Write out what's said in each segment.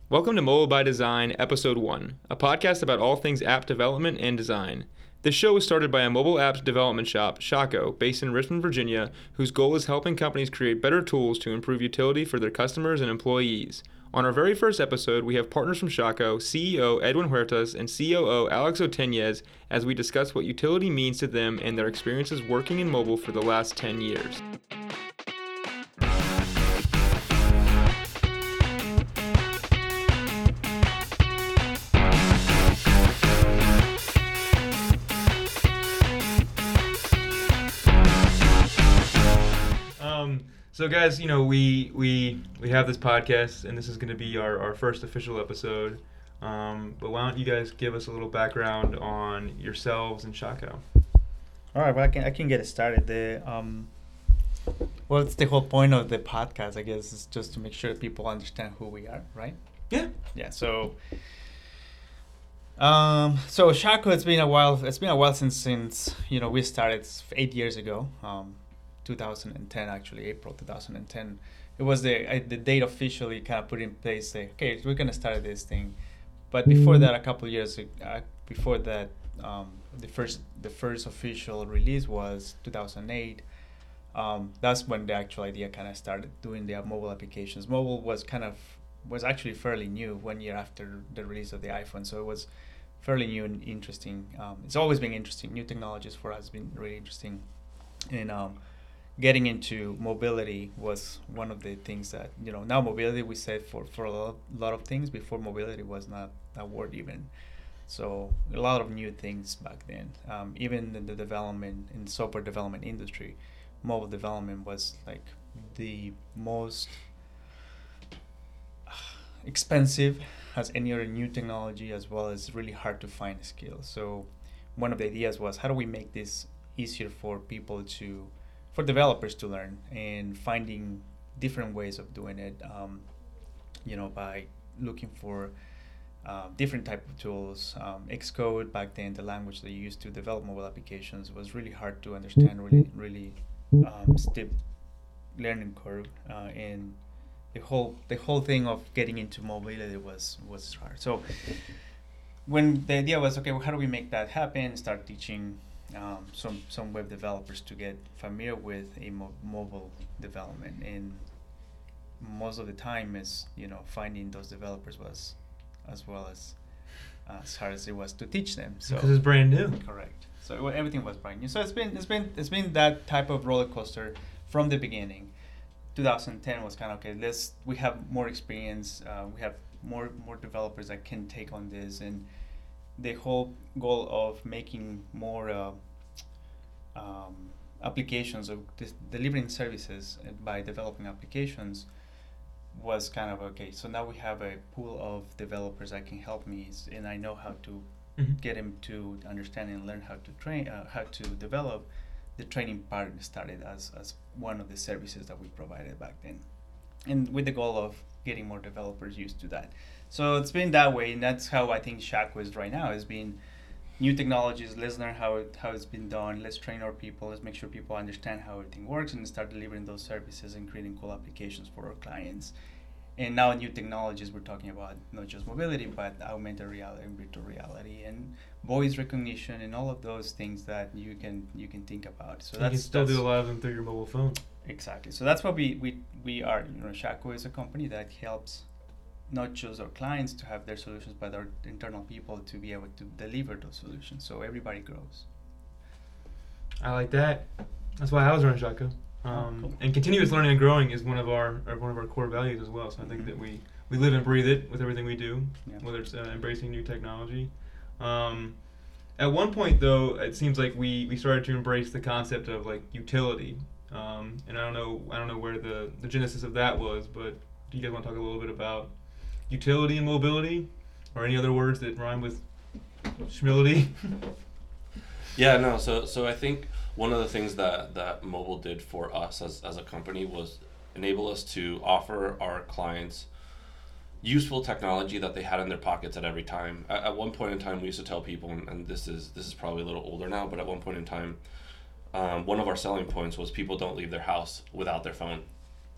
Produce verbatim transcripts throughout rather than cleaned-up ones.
Welcome to Mobile by Design, Episode one, a podcast about all things app development and design. This show was started by a mobile apps development shop, Shaco, based in Richmond, Virginia, whose goal is helping companies create better tools to improve utility for their customers and employees. On our very first episode, we have partners from Shaco, C E O Edwin Huertas and C O O Alex Oteñez, as we discuss what utility means to them and their experiences working in mobile for the last ten years. So guys, you know, we we we have this podcast, and this is going to be our, our first official episode. Um, but why don't you guys give us a little background on yourselves and Shaco? All right, well, I can I can get it started. The um, well, it's the whole point of the podcast, I guess, is just to make sure people understand who we are, right? Yeah. Yeah. So, um, so Shaco, it's been a while. It's been a while since since you know we started eight years ago. Um. two thousand ten, actually, April two thousand ten. It was the uh, the date officially kind of put in place. Say, okay, we're gonna start this thing. But before that, a couple of years uh, before that, um, the first the first official release was two thousand eight. Um, that's when the actual idea kind of started doing the mobile applications. Mobile was kind of was actually fairly new one year after the release of the iPhone, so it was fairly new and interesting. Um, it's always been interesting. New technologies for us have been really interesting, and um, getting into mobility was one of the things that, you know, now mobility we said for, for a lot, lot of things. Before, mobility was not a word even. So a lot of new things back then. Um, even in the development, in the software development industry, mobile development was like the most expensive as any other new technology, as well as really hard to find skills. So one of the ideas was, how do we make this easier for people to for developers to learn, and finding different ways of doing it, um, you know, by looking for uh, different type of tools. Um, Xcode back then, the language they used to develop mobile applications, was really hard to understand, really, really um, steep learning curve, uh, and the whole the whole thing of getting into mobility was was hard. So when the idea was, okay, well, how do we make that happen? Start teaching Um, some some web developers to get familiar with a mo- mobile development, and most of the time is, you know, finding those developers was as well as uh, as hard as it was to teach them. So because it's brand new. Correct. So it, everything was brand new. So it's been it's been it's been that type of roller coaster from the beginning. twenty ten was kind of, okay, let's we have more experience. Uh, we have more more developers that can take on this, and the whole goal of making more uh, um, applications, of dis- delivering services by developing applications, was kind of, okay, so now we have a pool of developers that can help me, and I know how to mm-hmm. get them to understand and learn how to train, uh, how to develop. The training part started as, as one of the services that we provided back then, and with the goal of getting more developers used to that. So it's been that way, and that's how I think Shaco is right now. It's been new technologies. Let's learn how it, how it's been done. Let's train our people. Let's make sure people understand how everything works, and start delivering those services and creating cool applications for our clients. And now new technologies, we're talking about not just mobility, but augmented reality and virtual reality and voice recognition and all of those things that you can you can think about. So you that's, can still that's, do a lot of them through your mobile phone. Exactly. So that's what we, we, we are. You know, Shaco is a company that helps not just our clients to have their solutions, but our internal people to be able to deliver those solutions, so everybody grows. I like that. That's why I was running Shaco. Um, oh, cool. And continuous learning and growing is one of our or one of our core values as well. So I think mm-hmm. that we, we live and breathe it with everything we do, yeah. whether it's uh, embracing new technology. Um, at one point, though, it seems like we, we started to embrace the concept of like utility. Um, and I don't know I don't know where the, the genesis of that was, but do you guys want to talk a little bit about utility and mobility, or any other words that rhyme with schmility? Yeah, no, so so I think one of the things that, that mobile did for us as, as a company was enable us to offer our clients useful technology that they had in their pockets at every time. At, at one point in time, we used to tell people, and, and this is this is probably a little older now, but at one point in time, um, one of our selling points was people don't leave their house without their phone.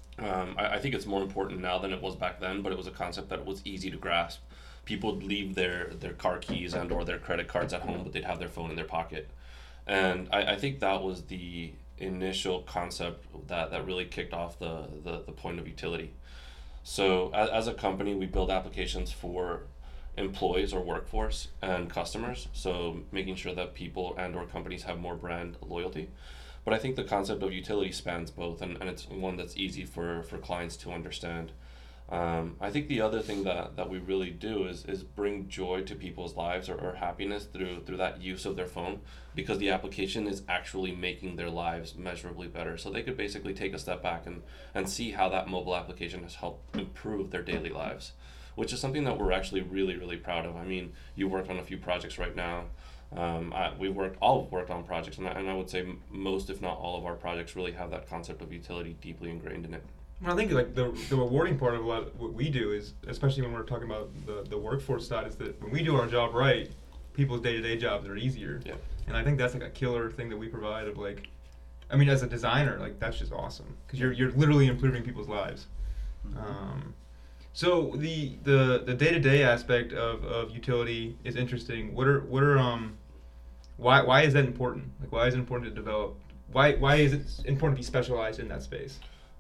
Um, I, I think it's more important now than it was back then, but it was a concept that was easy to grasp. People would leave their, their car keys and or their credit cards at home, but they'd have their phone in their pocket. And I, I think that was the initial concept that, that really kicked off the, the, the point of utility. So as, as a company, we build applications for employees or workforce and customers, so making sure that people and or companies have more brand loyalty. But I think the concept of utility spans both, and, and it's one that's easy for, for clients to understand. Um, I think the other thing that, that we really do is, is bring joy to people's lives, or, or happiness through through that use of their phone, because the application is actually making their lives measurably better. So they could basically take a step back and, and see how that mobile application has helped improve their daily lives, which is something that we're actually really, really proud of. I mean, you worked on a few projects right now. Um, I, we worked, all worked on projects, and I, and I would say most, if not all of our projects really have that concept of utility deeply ingrained in it. Well, I think like the the rewarding part of a lot of what we do is, especially when we're talking about the, the workforce side, is that when we do our job right, people's day-to-day jobs are easier. Yeah. And I think that's like a killer thing that we provide of like, I mean, as a designer, like that's just awesome because you're you're literally improving people's lives. Mm-hmm. Um, so the the the day-to-day aspect of, of utility is interesting. What are what are um why why is that important? Like why is it important to develop? Why why is it important to be specialized in that space?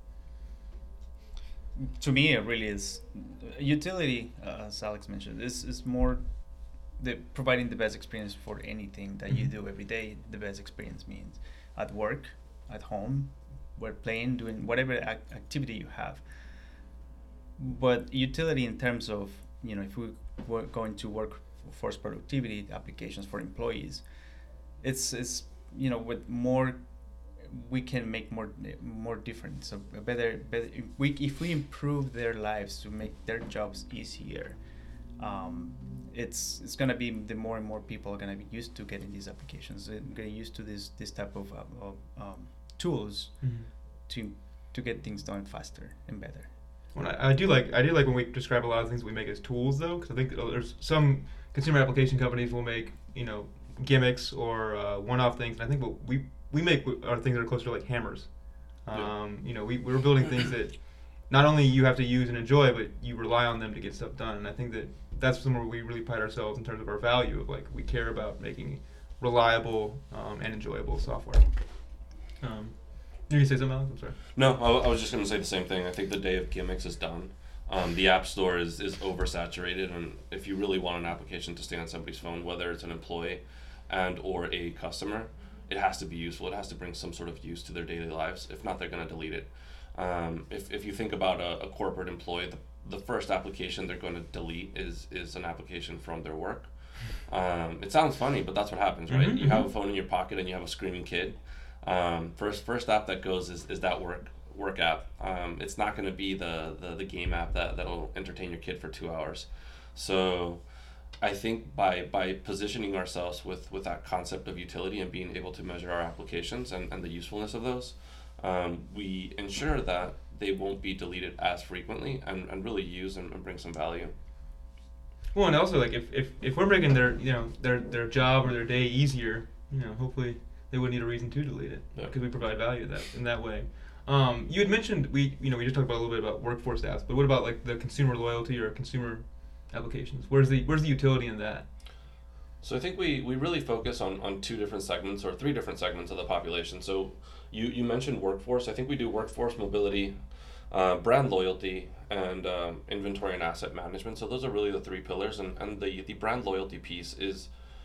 To me, it really is utility. Uh, as Alex mentioned, is is more the providing the best experience for anything that mm-hmm. you do every day. The best experience means at work, at home, we're playing, doing whatever ac- activity you have. But utility in terms of, you know, if we were going to workforce productivity applications for employees, it's it's you know with more. We can make more more difference. So a better, better if we if we improve their lives to make their jobs easier, um, it's it's gonna be the more and more people are gonna be used to getting these applications and getting used to this this type of, uh, of um, tools mm-hmm. to to get things done faster and better. Well, I, I do like I do like when we describe a lot of things we make as tools though, because I think there's some consumer application companies will make you know gimmicks or uh, one-off things, and I think what we we make are things that are closer to like hammers. Um, yeah. You know, we, we're building things that not only you have to use and enjoy, but you rely on them to get stuff done. And I think that that's somewhere we really pride ourselves in terms of our value of like, we care about making reliable um, and enjoyable software. Um, you can say something else? I'm sorry. No, I, I was just going to say the same thing. I think the day of gimmicks is done. Um, the App Store is, is oversaturated, and if you really want an application to stay on somebody's phone, whether it's an employee and or a customer, it has to be useful. It has to bring some sort of use to their daily lives. If not, they're going to delete it. Um, if if you think about a, a corporate employee, the, the first application they're going to delete is is an application from their work. Um, it sounds funny, but that's what happens, right? Mm-hmm. You have a phone in your pocket and you have a screaming kid. Um, first first app that goes is, is that work work app. Um, it's not going to be the, the, the game app that, that'll entertain your kid for two hours. So I think by by positioning ourselves with, with that concept of utility and being able to measure our applications and, and the usefulness of those, um, we ensure that they won't be deleted as frequently and, and really use and, and bring some value. Well, and also like if, if, if we're making their you know their their job or their day easier, you know, hopefully they wouldn't need a reason to delete it because yeah. we provide value that in that way. Um, you had mentioned we you know we just talked about a little bit about workforce apps, but what about like the consumer loyalty or consumer applications? Where's the where's the utility in that? So I think we, we really focus on, on two different segments or three different segments of the population. So you, you mentioned workforce. I think we do workforce mobility, uh, brand loyalty, and um, inventory and asset management. So those are really the three pillars. And, and the, the brand loyalty piece is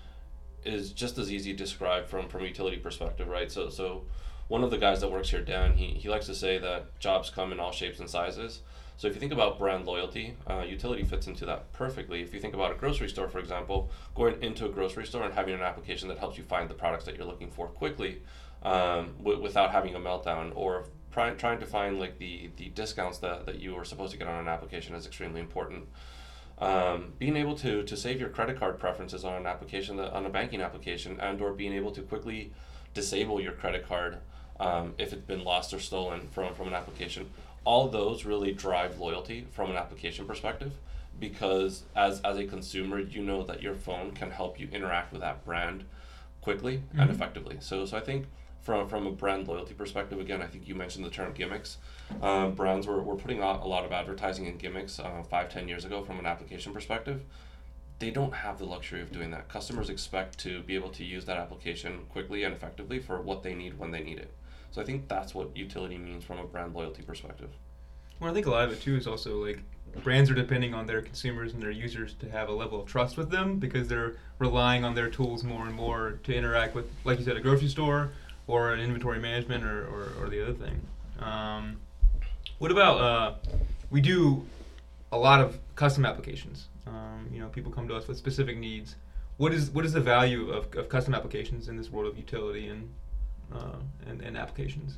is just as easy to describe from, from a utility perspective, right? So so one of the guys that works here, Dan, he, he likes to say that jobs come in all shapes and sizes. So if you think about brand loyalty, uh, utility fits into that perfectly. If you think about a grocery store, for example, going into a grocery store and having an application that helps you find the products that you're looking for quickly um, w- without having a meltdown, or try- trying to find like the, the discounts that, that you are supposed to get on an application is extremely important. Um, being able to, to save your credit card preferences on an application, that, on a banking application, and or being able to quickly disable your credit card um, if it's been lost or stolen from, from an application. All those really drive loyalty from an application perspective, because as as a consumer, you know that your phone can help you interact with that brand quickly mm-hmm. and effectively. So so I think from from a brand loyalty perspective, again, I think you mentioned the term gimmicks. Um, brands were, were putting out a lot of advertising and gimmicks uh, five, ten years ago from an application perspective. They don't have the luxury of doing that. Customers expect to be able to use that application quickly and effectively for what they need when they need it. So I think that's what utility means from a brand loyalty perspective. Well, I think a lot of it too is also like brands are depending on their consumers and their users to have a level of trust with them because they're relying on their tools more and more to interact with, like you said, a grocery store or an inventory management or, or, or the other thing. Um, what about, uh, we do a lot of custom applications. Um, you know, people come to us with specific needs. What is what is the value of, of custom applications in this world of utility and, uh, and, and applications?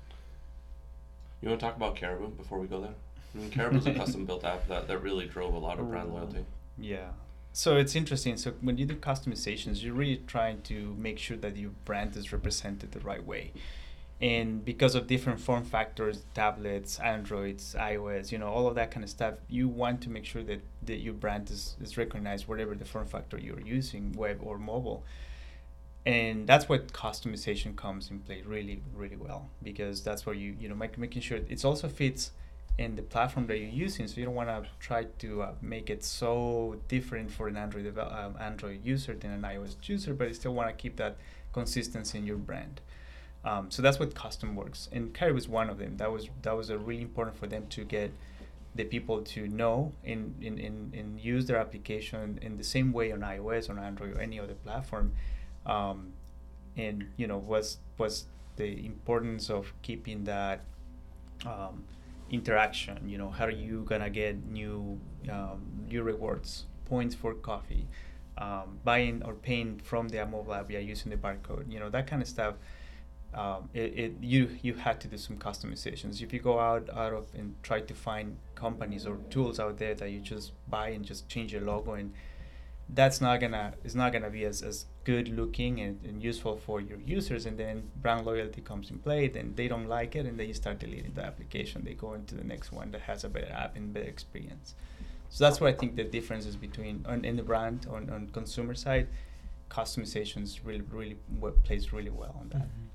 You want to talk about Caribou before we go there? I mean, Caribou is a custom-built app that, that really drove a lot of brand loyalty. Yeah. So it's interesting. So when you do customizations, you're really trying to make sure that your brand is represented the right way. And because of different form factors, tablets, Androids, iOS, you know, all of that kind of stuff, you want to make sure that, that your brand is, is recognized whatever the form factor you're using, web or mobile. And that's what customization comes in play really, really well, because that's where you, you know, make, making sure it also fits in the platform that you're using. So you don't want to try to uh, make it so different for an Android devel- uh, Android user than an iOS user, but you still want to keep that consistency in your brand. Um, so that's what custom works, and Caribou is one of them. That was that was a really important for them to get the people to know and, and, and, and use their application in the same way on iOS, on Android, or any other platform. Um, and you know was was the importance of keeping that um, interaction. You know, how are you gonna get new um, new rewards, points for coffee, um, buying or paying from their mobile app via using the barcode. You know, that kind of stuff. Um, it, it you you had to do some customizations. If you go out out of and try to find companies or tools out there that you just buy and just change your logo, and that's not gonna it's not gonna be as, as good looking and, and useful for your users. And then brand loyalty comes in play. Then they don't like it, and they start deleting the application. They go into the next one that has a better app and better experience. So that's what I think the difference is between on in the brand on on consumer side, customizations really really what plays really well on that. Mm-hmm.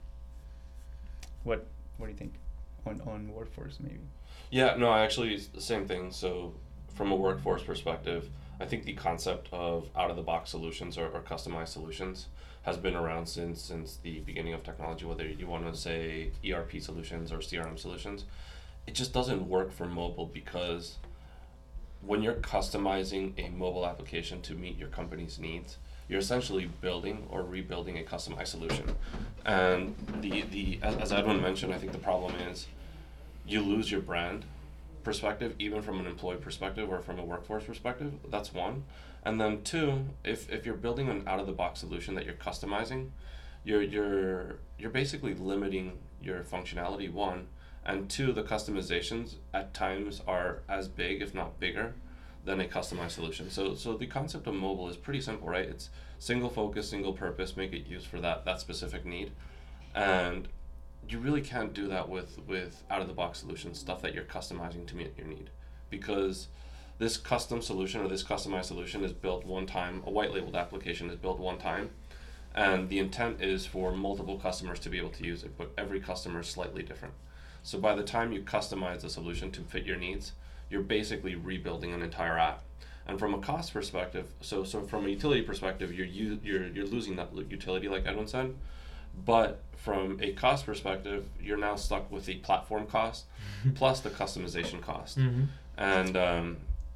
What what do you think on, on workforce maybe? Yeah, no, actually it's the same thing. So from a workforce perspective, I think the concept of out-of-the-box solutions or, or customized solutions has been around since since the beginning of technology, whether you want to say E R P solutions or C R M solutions. It just doesn't work for mobile because when you're customizing a mobile application to meet your company's needs, you're essentially building or rebuilding a customized solution. And the, the as, as Edwin mentioned, I think the problem is you lose your brand perspective, even from an employee perspective or from a workforce perspective. That's one. And then two, if, if you're building an out-of-the-box solution that you're customizing, you're you're you're basically limiting your functionality, one. And two, the customizations at times are as big, if not bigger, than a customized solution. So so the concept of mobile is pretty simple, right? It's single focus, single purpose, make it used for that that specific need. And you really can't do that with, with out-of-the-box solutions, stuff that you're customizing to meet your need. Because this custom solution or this customized solution is built one time, a white labeled application is built one time, and the intent is for multiple customers to be able to use it, but every customer is slightly different. So by the time you customize the solution to fit your needs, you're basically rebuilding an entire app. And from a cost perspective, so so from a utility perspective, you're u- you're you're losing that utility, like Edwin said. But from a cost perspective, you're now stuck with the platform cost plus the customization cost. Mm-hmm. And um,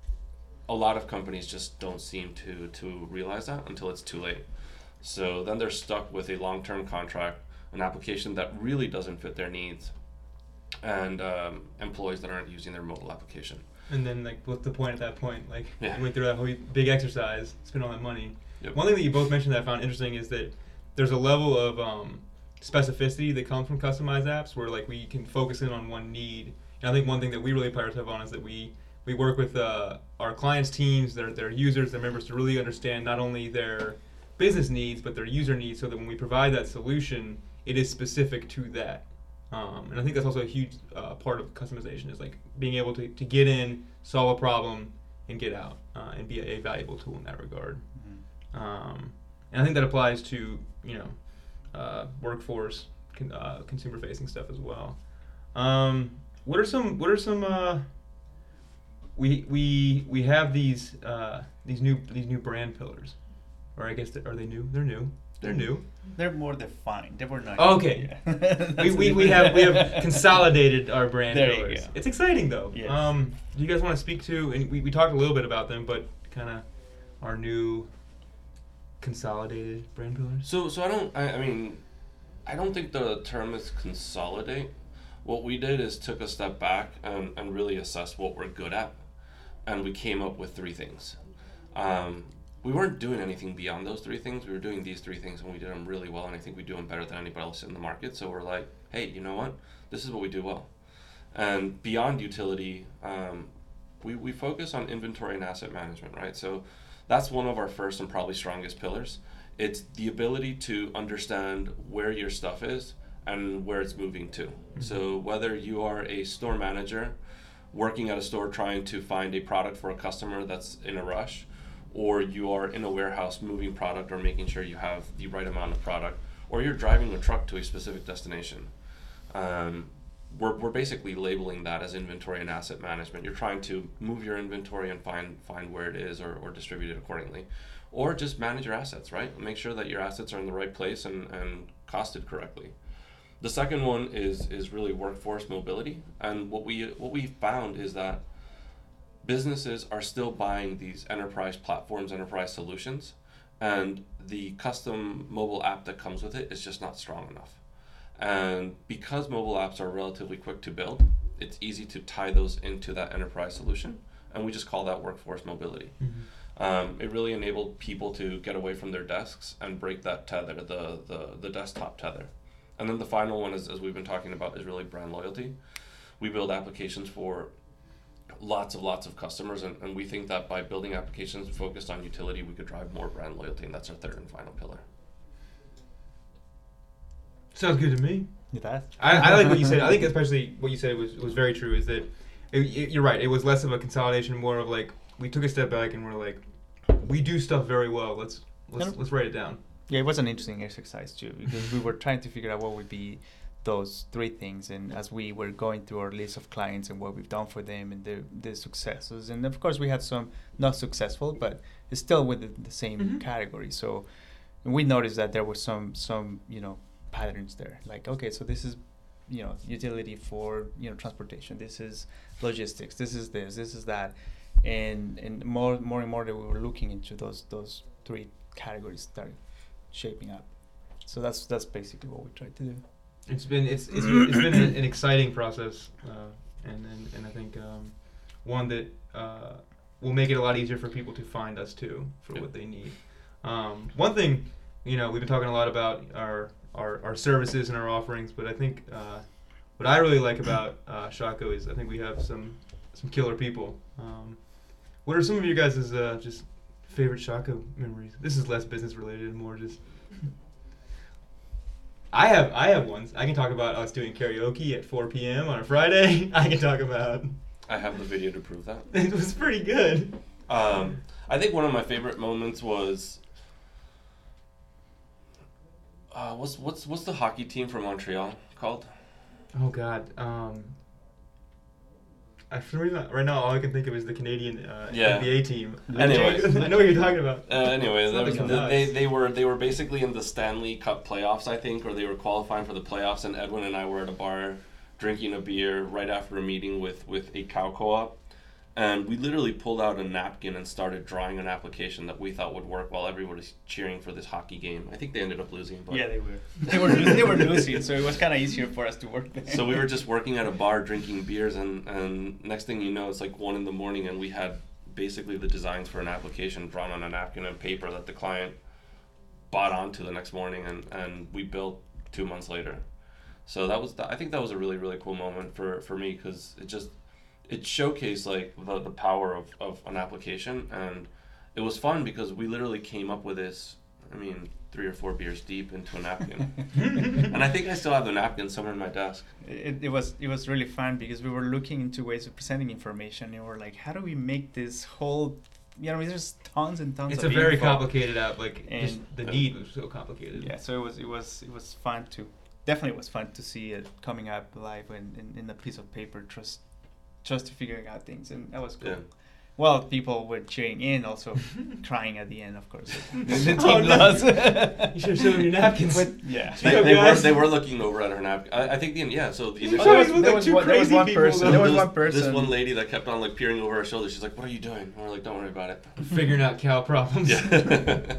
a lot of companies just don't seem to to realize that until it's too late. So then they're stuck with a long-term contract, an application that really doesn't fit their needs, and um, employees that aren't using their mobile application. And then, like, what's the point at that point? Like, yeah. you went through that whole big exercise, spent all that money. Yep. One thing that you both mentioned that I found interesting is that there's a level of um, specificity that comes from customized apps where, like, we can focus in on one need. And I think one thing that we really pride ourselves on is that we, we work with uh, our clients' teams, their their users, their members, to really understand not only their business needs, but their user needs, so that when we provide that solution, it is specific to that. Um, and I think that's also a huge uh, part of customization, is like being able to, to get in, solve a problem, and get out, uh, and be a, a valuable tool in that regard. Mm-hmm. Um, and I think that applies to, you know, uh, workforce, con, uh, consumer facing stuff as well. Um, what are some what are some uh, we we we have these uh, these new these new brand pillars, or I guess they, are they new? They're new. They're new. They're more defined. They were not. Oh, okay. Yeah. we, we we have we have consolidated our brand there pillars. You go. It's exciting though. Yes. Um, do you guys want to speak to? And we, we talked a little bit about them, but kind of our new consolidated brand pillars. So so I don't. I, I mean, I don't think the term is consolidate. What we did is took a step back and, and really assessed what we're good at, and we came up with three things. Um, we weren't doing anything beyond those three things. We were doing these three things, and we did them really well, and I think we do them better than anybody else in the market. So we're like, hey, you know what? This is what we do well. And beyond utility, um, we, we focus on inventory and asset management, right? So that's one of our first and probably strongest pillars. It's the ability to understand where your stuff is and where it's moving to. Mm-hmm. So whether you are a store manager working at a store trying to find a product for a customer that's in a rush, or you are in a warehouse moving product or making sure you have the right amount of product, or you're driving a truck to a specific destination. Um, we're, we're basically labeling that as inventory and asset management. You're trying to move your inventory and find find where it is, or, or distribute it accordingly. Or just manage your assets, right? Make sure that your assets are in the right place and, and costed correctly. The second one is is really workforce mobility. And what we what we found is that businesses are still buying these enterprise platforms, enterprise solutions, and the custom mobile app that comes with it is just not strong enough. And because mobile apps are relatively quick to build, it's easy to tie those into that enterprise solution, and we just call that workforce mobility. Mm-hmm. Um, it really enabled people to get away from their desks and break that tether, the, the, the desktop tether. And then the final one, is, as we've been talking about, is really brand loyalty. We build applications for lots of lots of customers, and, and we think that by building applications focused on utility, we could drive more brand loyalty, and that's our third and final pillar. Sounds good to me. It does. I, I like what you said. I think especially what you said was, was very true, is that it, it, you're right. It was less of a consolidation, more of like, we took a step back and we're like, we do stuff very well. Let's let's let's write it down. Yeah, it was an interesting exercise too, because we were trying to figure out what would be those three things, and as we were going through our list of clients and what we've done for them and the the successes, and of course we had some not successful, but it's still within the same mm-hmm. category. So and we noticed that there were some some you know patterns there, like, okay, so this is you know utility for you know transportation, this is logistics, this is this, this is that, and and more more and more that we were looking into those those three categories started shaping up. So that's that's basically what we tried to do. It's been it's it's, it's been an, an exciting process, uh, and, and and I think um, one that uh, will make it a lot easier for people to find us too for yeah. what they need. Um, one thing, you know, we've been talking a lot about our our, our services and our offerings, but I think uh, what I really like about uh, Shockoe is I think we have some some killer people. Um, what are some of you guys' uh, just favorite Shockoe memories? This is less business related and more just. I have I have ones. I can talk about us doing karaoke at four p.m. on a Friday. I can talk about. I have the video to prove that. It was pretty good. Um, I think one of my favorite moments was. Uh, what's what's what's the hockey team from Montreal called? Oh God. Um, I, for some reason, right now, all I can think of is the Canadian uh, yeah. N B A team. Anyways, I know what you're talking about. Uh, anyway, they, the, they they were they were basically in the Stanley Cup playoffs, I think, or they were qualifying for the playoffs. And Edwin and I were at a bar drinking a beer right after a meeting with with a cow co-op, and we literally pulled out a napkin and started drawing an application that we thought would work while everybody was cheering for this hockey game. I think they ended up losing. But yeah, they were. They were they were losing, so it was kind of easier for us to work there. So we were just working at a bar drinking beers, and, and next thing you know, it's like one in the morning, and we had basically the designs for an application drawn on a napkin and paper that the client bought onto the next morning, and, and we built two months later. So that was the, I think that was a really really cool moment for, for me, because it just it showcased like the, the power of, of an application, and it was fun because we literally came up with this, I mean, three or four beers deep into a napkin. And I think I still have the napkin somewhere in my desk. It, it was it was really fun because we were looking into ways of presenting information, and we were like, how do we make this whole, you know, there's tons and tons it's of It's a very info. complicated app, like and just the need was so complicated. Yeah, so it was it was it was fun to definitely was fun to see it coming up live in, in, in a piece of paper, just just figuring out things, and that was cool. Yeah. Well, people were cheering in, also crying at the end, of course. The, the team oh, no. lost. You should have shown your napkins. But, yeah, they, they were they were looking over at her napkin. I, I think the yeah. So the initial there was, there was, one, there was one person. There was one person. This one lady that kept on like peering over her shoulder. She's like, "What are you doing?" And we're like, "Don't worry about it." Figuring out cow problems. Yeah.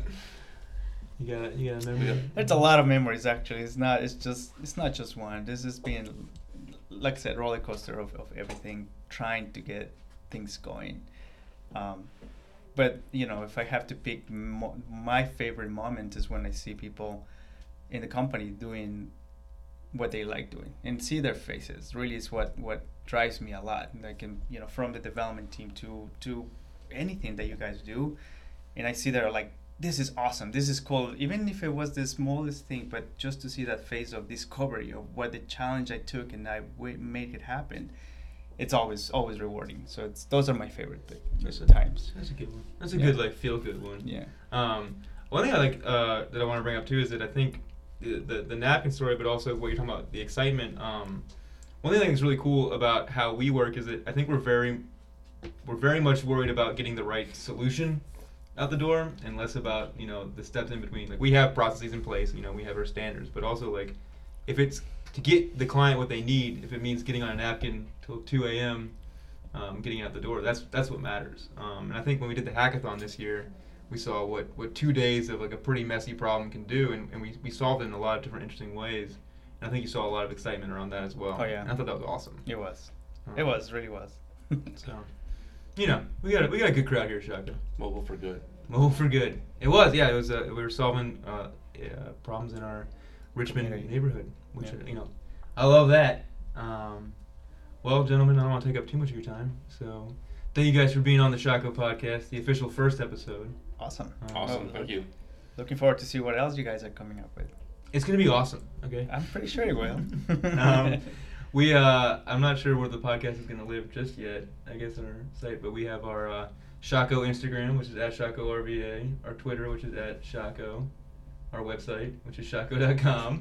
You got you got a memory. Yeah. There's a lot of memories actually. It's not. It's just. It's not just one. This has been, like I said, roller coaster of, of everything. Trying to get things going, um, but you know, if I have to pick, mo- my favorite moment is when I see people in the company doing what they like doing and see their faces. Really, is what what drives me a lot. Like, in, you know, from the development team to to anything that you guys do, and I see they're like, this is awesome, this is cool, even if it was the smallest thing, but just to see that phase of discovery of what the challenge I took and I w- made it happen, it's always always rewarding. So it's those are my favorite th- that's a, times. That's a good one. That's a Yeah. good like feel good one. Yeah. Um, one thing I like uh, that I want to bring up too is that I think the, the the napkin story, but also what you're talking about, the excitement. Um, one thing I think is really cool about how we work is that I think we're very we're very much worried about getting the right solution out the door and less about, you know, the steps in between. Like, we have processes in place, you know, we have our standards, but also like if it's to get the client what they need, if it means getting on a napkin till two a.m., um, getting out the door, that's that's what matters. Um, and I think when we did the hackathon this year, we saw what, what two days of like a pretty messy problem can do, and, and we, we solved it in a lot of different interesting ways. And I think you saw a lot of excitement around that as well. Oh yeah. And I thought that was awesome. It was. Um, It was, really was. So, you know, we got a, we got a good crowd here, Shaka. Mobile for good. Mobile for good. It was, yeah. It was. Uh, we were solving uh, yeah, problems in our Richmond Community. neighborhood, which Yeah. you know, I love that. Um, well, gentlemen, I don't want to take up too much of your time, so thank you guys for being on the Shako podcast, the official first episode. Awesome. Um, Awesome. Oh, Thank you. Looking forward to see what else you guys are coming up with. It's gonna be awesome. Okay. I'm pretty sure you will. um, we uh, I'm not sure where the podcast is gonna live just yet. I guess on our site, but we have our uh, Shako Instagram, which is at Shako R V A, our Twitter, which is at Shako, our website, which is shako dot com,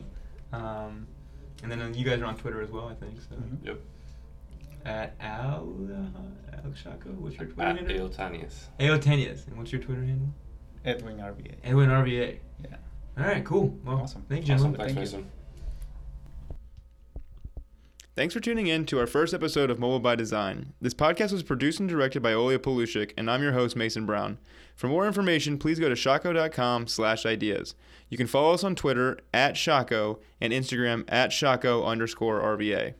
um, and then uh, you guys are on Twitter as well, I think. So Mhm. Yep. at Al uh, Al Shako, what's your Twitter At handle? Eotanius. Eotenius, and what's your Twitter handle? Edwin R V A. Edwin R V A. Yeah. All right, cool. Well, Awesome. thank you, Awesome. gentlemen. Thanks, Thank you. Mason. Thanks for tuning in to our first episode of Mobile by Design. This podcast was produced and directed by Olya Polushik, and I'm your host, Mason Brown. For more information, please go to shako dot com slash ideas. You can follow us on Twitter at Shako and Instagram at Shako underscore R V A.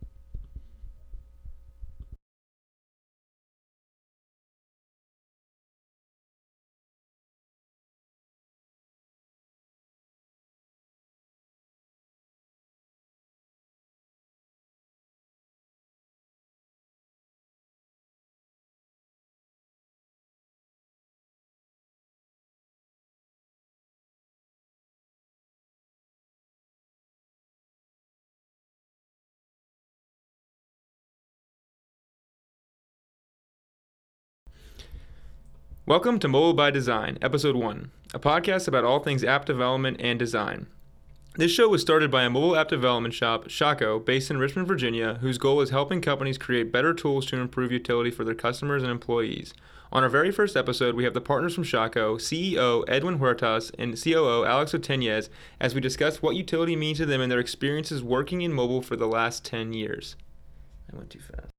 Welcome to Mobile by Design, Episode one, a podcast about all things app development and design. This show was started by a mobile app development shop, Shako, based in Richmond, Virginia, whose goal is helping companies create better tools to improve utility for their customers and employees. On our very first episode, we have the partners from Shako, C E O Edwin Huertas and C O O Alex Otenez, as we discuss what utility means to them and their experiences working in mobile for the last ten years. I went too fast.